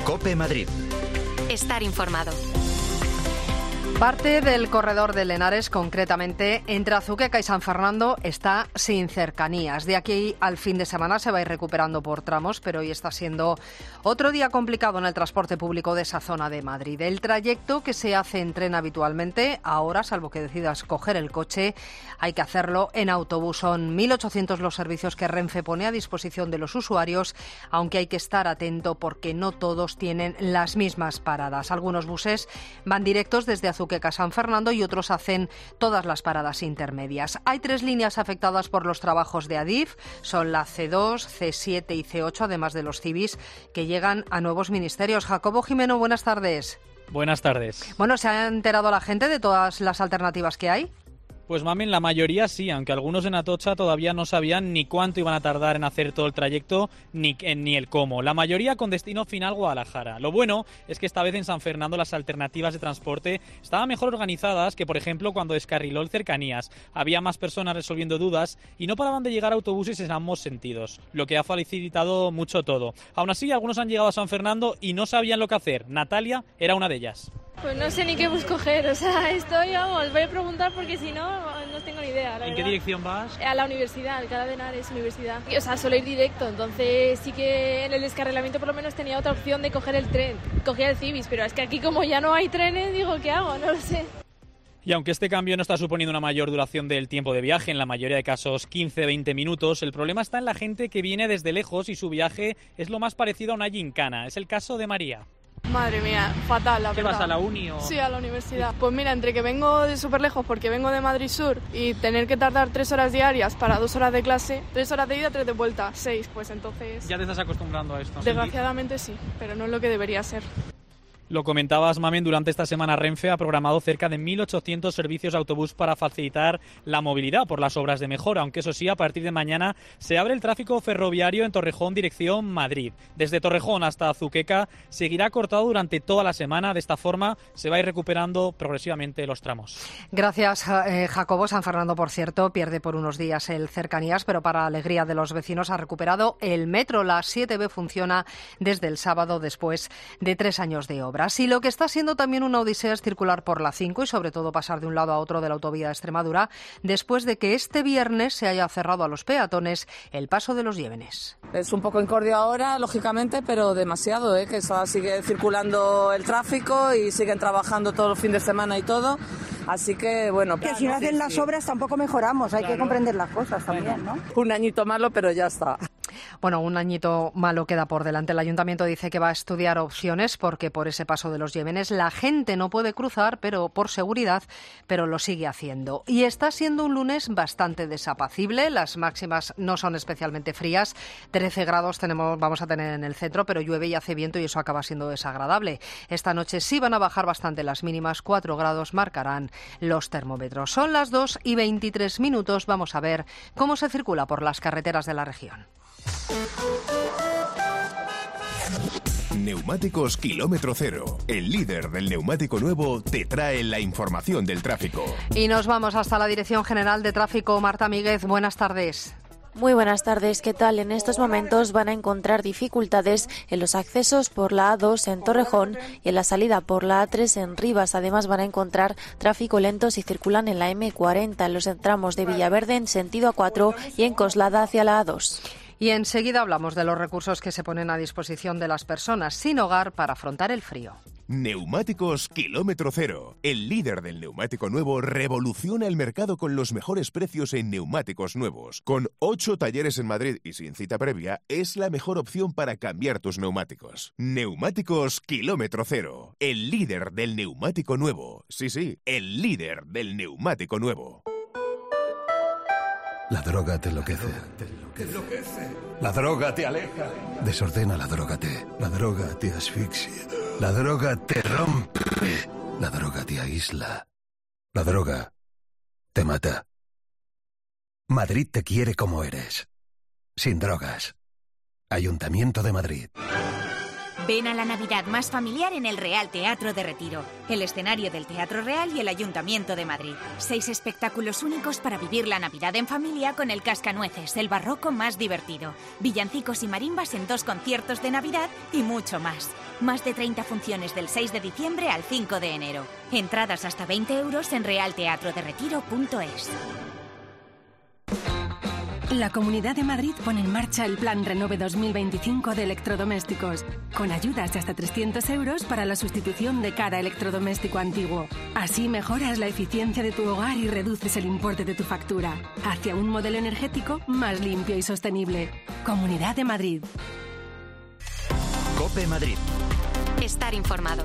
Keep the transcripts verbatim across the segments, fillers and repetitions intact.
COPE Madrid. Estar informado. Parte del corredor de Lenares, concretamente entre Azuqueca y San Fernando, está sin cercanías. De aquí al fin de semana se va a ir recuperando por tramos, pero hoy está siendo otro día complicado en el transporte público de esa zona de Madrid. El trayecto que se hace en tren habitualmente, ahora, salvo que decidas coger el coche, hay que hacerlo en autobús. Son mil ochocientos los servicios que Renfe pone a disposición de los usuarios, aunque hay que estar atento porque no todos tienen las mismas paradas. Algunos buses van directos desde Azuqueca a San Fernando y otros hacen todas las paradas intermedias. Hay tres líneas afectadas por los trabajos de Adif, son la ce dos, ce siete y ce ocho, además de los Cibis, que llegan a nuevos ministerios. Jacobo Jimeno, buenas tardes. Buenas tardes. Bueno, ¿se ha enterado la gente de todas las alternativas que hay? Pues mamen, la mayoría sí, aunque algunos en Atocha todavía no sabían ni cuánto iban a tardar en hacer todo el trayecto, ni, ni el cómo. La mayoría con destino final Guadalajara. Lo bueno es que esta vez en San Fernando las alternativas de transporte estaban mejor organizadas que, por ejemplo, cuando descarriló el Cercanías. Había más personas resolviendo dudas y no paraban de llegar autobuses en ambos sentidos, lo que ha facilitado mucho todo. Aún así, algunos han llegado a San Fernando y no sabían lo que hacer. Natalia era una de ellas. Pues no sé ni qué bus coger, o sea, estoy, vamos, voy a preguntar porque si no, no tengo ni idea. ¿En qué dirección vas? A la universidad, Alcalá de Henares, universidad. O sea, solo ir directo, entonces sí que en el descarrilamiento por lo menos tenía otra opción de coger el tren. Cogía el Cibis, pero es que aquí como ya no hay trenes, digo, ¿qué hago? No lo sé. Y aunque este cambio no está suponiendo una mayor duración del tiempo de viaje, en la mayoría de casos quince a veinte minutos, el problema está en la gente que viene desde lejos y su viaje es lo más parecido a una gincana. Es el caso de María. Madre mía, fatal, la ¿Qué verdad. vas, a la uni o...? Sí, a la universidad. Pues mira, entre que vengo de súper lejos porque vengo de Madrid Sur y tener que tardar tres horas diarias para dos horas de clase, tres horas de ida, tres de vuelta, seis, pues entonces... Ya te estás acostumbrando a esto. Desgraciadamente sí, pero no es lo que debería ser. Lo comentabas, Mamen, durante esta semana Renfe ha programado cerca de mil ochocientos servicios de autobús para facilitar la movilidad por las obras de mejora, aunque eso sí, a partir de mañana se abre el tráfico ferroviario en Torrejón dirección Madrid. Desde Torrejón hasta Azuqueca seguirá cortado durante toda la semana. De esta forma se va a ir recuperando progresivamente los tramos. Gracias, eh, Jacobo. San Fernando, por cierto, pierde por unos días el Cercanías, pero para alegría de los vecinos ha recuperado el metro. La siete be funciona desde el sábado después de tres años de obra. Y lo que está siendo también una odisea es circular por la cinco y sobre todo pasar de un lado a otro de la autovía de Extremadura después de que este viernes se haya cerrado a los peatones el paso de los Llévenes. Es un poco incordio ahora, lógicamente, pero demasiado, ¿eh? Que eso sigue circulando el tráfico y siguen trabajando todos los fines de semana y todo. Así que, bueno... Que si no hacen las obras tampoco mejoramos, hay claro. que comprender las cosas también, ¿no? Un añito malo, pero ya está. Bueno, un añito malo queda por delante. El Ayuntamiento dice que va a estudiar opciones porque por ese paso de los Llévenes la gente no puede cruzar, pero por seguridad, pero lo sigue haciendo. Y está siendo un lunes bastante desapacible. Las máximas no son especialmente frías. trece grados tenemos, vamos a tener en el centro, pero llueve y hace viento y eso acaba siendo desagradable. Esta noche sí van a bajar bastante las mínimas. cuatro grados marcarán los termómetros. Son las dos y veintitrés minutos. Vamos a ver cómo se circula por las carreteras de la región. Neumáticos Kilómetro Cero, el líder del neumático nuevo, te trae la información del tráfico. Y nos vamos hasta la Dirección General de Tráfico. Marta Míguez, buenas tardes. Muy buenas tardes, ¿qué tal? En estos momentos van a encontrar dificultades en los accesos por la a dos en Torrejón y en la salida por la a tres en Rivas. Además van a encontrar tráfico lento si circulan en la eme cuarenta, en los tramos de Villaverde en sentido a cuatro y en Coslada hacia la a dos. Y enseguida hablamos de los recursos que se ponen a disposición de las personas sin hogar para afrontar el frío. Neumáticos Kilómetro Cero. El líder del neumático nuevo revoluciona el mercado con los mejores precios en neumáticos nuevos. Con ocho talleres en Madrid y sin cita previa, es la mejor opción para cambiar tus neumáticos. Neumáticos Kilómetro Cero. El líder del neumático nuevo. Sí, sí, el líder del neumático nuevo. La droga te enloquece. Te enloquece. La droga te aleja. Desordena la droga te. La droga te asfixia. La droga te rompe. La droga te aísla. La droga te mata. Madrid te quiere como eres. Sin drogas. Ayuntamiento de Madrid. Ven a la Navidad más familiar en el Real Teatro de Retiro, el escenario del Teatro Real y el Ayuntamiento de Madrid. Seis espectáculos únicos para vivir la Navidad en familia con el Cascanueces, el barroco más divertido, villancicos y marimbas en dos conciertos de Navidad y mucho más. Más de treinta funciones del seis de diciembre al cinco de enero. Entradas hasta veinte euros en real teatro de retiro punto es. La Comunidad de Madrid pone en marcha el Plan Renove dos mil veinticinco de electrodomésticos, con ayudas de hasta trescientos euros para la sustitución de cada electrodoméstico antiguo. Así mejoras la eficiencia de tu hogar y reduces el importe de tu factura, hacia un modelo energético más limpio y sostenible. Comunidad de Madrid. COPE Madrid. Estar informado.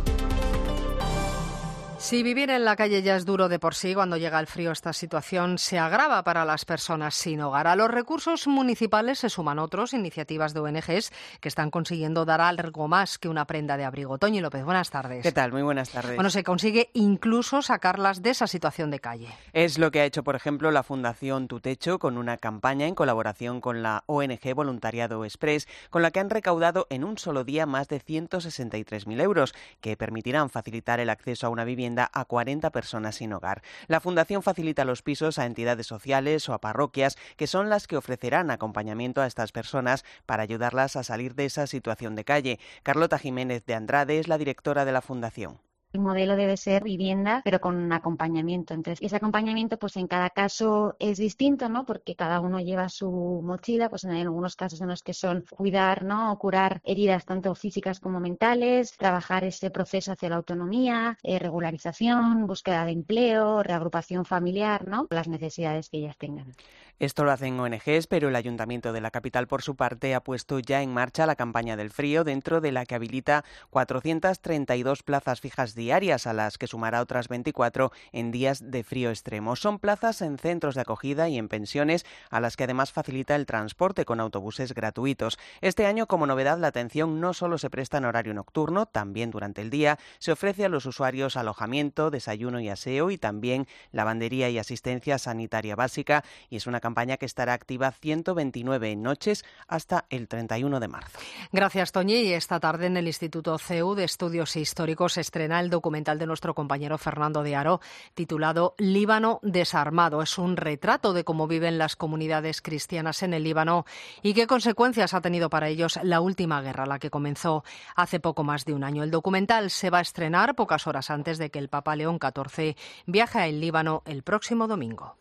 Si vivir en la calle ya es duro de por sí, cuando llega el frío esta situación se agrava para las personas sin hogar. A los recursos municipales se suman otros, iniciativas de O N Ges que están consiguiendo dar algo más que una prenda de abrigo. Toñi López, buenas tardes. ¿Qué tal? Muy buenas tardes. Bueno, se consigue incluso sacarlas de esa situación de calle. Es lo que ha hecho, por ejemplo, la Fundación Tu Techo con una campaña en colaboración con la O N G Voluntariado Express, con la que han recaudado en un solo día más de ciento sesenta y tres mil euros, que permitirán facilitar el acceso a una vivienda a cuarenta personas sin hogar. La Fundación facilita los pisos a entidades sociales o a parroquias, que son las que ofrecerán acompañamiento a estas personas para ayudarlas a salir de esa situación de calle. Carlota Jiménez de Andrade es la directora de la Fundación. El modelo debe ser vivienda, pero con un acompañamiento. Entonces, ese acompañamiento, pues en cada caso es distinto, ¿no? Porque cada uno lleva su mochila, pues en algunos casos en los que son cuidar, ¿no? O curar heridas tanto físicas como mentales, trabajar ese proceso hacia la autonomía, eh, regularización, búsqueda de empleo, reagrupación familiar, ¿no? Las necesidades que ellas tengan. Esto lo hacen O N Ges, pero el Ayuntamiento de la capital, por su parte, ha puesto ya en marcha la campaña del frío, dentro de la que habilita cuatrocientas treinta y dos plazas fijas diarias, a las que sumará otras veinticuatro en días de frío extremo. Son plazas en centros de acogida y en pensiones, a las que además facilita el transporte con autobuses gratuitos. Este año, como novedad, la atención no solo se presta en horario nocturno, también durante el día se ofrece a los usuarios alojamiento, desayuno y aseo, y también lavandería y asistencia sanitaria básica, y es una campaña que estará activa ciento veintinueve noches hasta el treinta y uno de marzo. Gracias, Toñi. Y esta tarde en el Instituto C E U de Estudios Históricos se estrena el documental de nuestro compañero Fernando de Aro, titulado Líbano desarmado. Es un retrato de cómo viven las comunidades cristianas en el Líbano y qué consecuencias ha tenido para ellos la última guerra, la que comenzó hace poco más de un año. El documental se va a estrenar pocas horas antes de que el Papa León catorce viaje al Líbano el próximo domingo.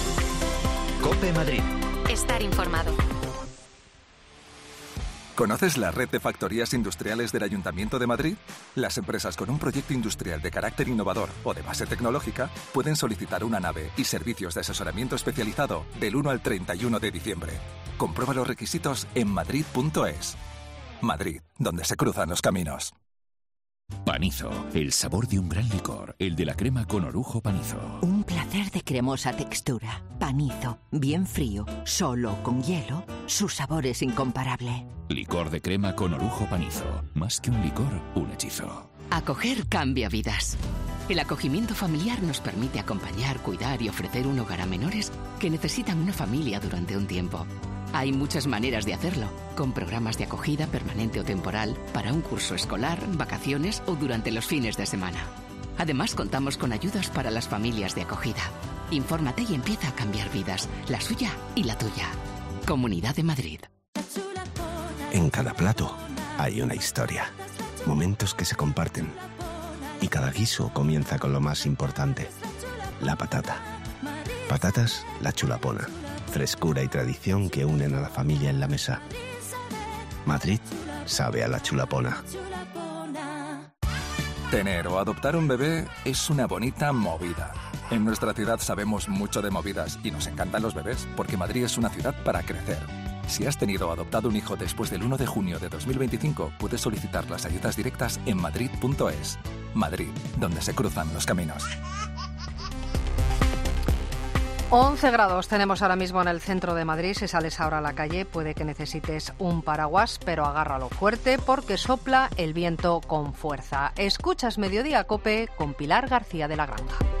COPE Madrid. Estar informado. ¿Conoces la red de factorías industriales del Ayuntamiento de Madrid? Las empresas con un proyecto industrial de carácter innovador o de base tecnológica pueden solicitar una nave y servicios de asesoramiento especializado del uno al treinta y uno de diciembre. Comprueba los requisitos en madrid punto es. Madrid, donde se cruzan los caminos. Panizo, el sabor de un gran licor, el de la crema con orujo Panizo. Un placer de cremosa textura. Panizo, bien frío, solo con hielo, su sabor es incomparable. Licor de crema con orujo Panizo, más que un licor, un hechizo. Acoger cambia vidas. El acogimiento familiar nos permite acompañar, cuidar y ofrecer un hogar a menores que necesitan una familia durante un tiempo. Hay muchas maneras de hacerlo, con programas de acogida permanente o temporal, para un curso escolar, vacaciones o durante los fines de semana. Además, contamos con ayudas para las familias de acogida. Infórmate y empieza a cambiar vidas, la suya y la tuya. Comunidad de Madrid. En cada plato hay una historia, momentos que se comparten. Y cada guiso comienza con lo más importante, la patata. Patatas La Chulapona. Frescura y tradición que unen a la familia en la mesa. Madrid sabe a La Chulapona. Tener o adoptar un bebé es una bonita movida. En nuestra ciudad sabemos mucho de movidas y nos encantan los bebés, porque Madrid es una ciudad para crecer. Si has tenido o adoptado un hijo después del uno de junio de dos mil veinticinco, puedes solicitar las ayudas directas en madrid punto es. Madrid, donde se cruzan los caminos. once grados tenemos ahora mismo en el centro de Madrid. Si sales ahora a la calle puede que necesites un paraguas, pero agárralo fuerte porque sopla el viento con fuerza. Escuchas Mediodía Cope con Pilar García de la Granja.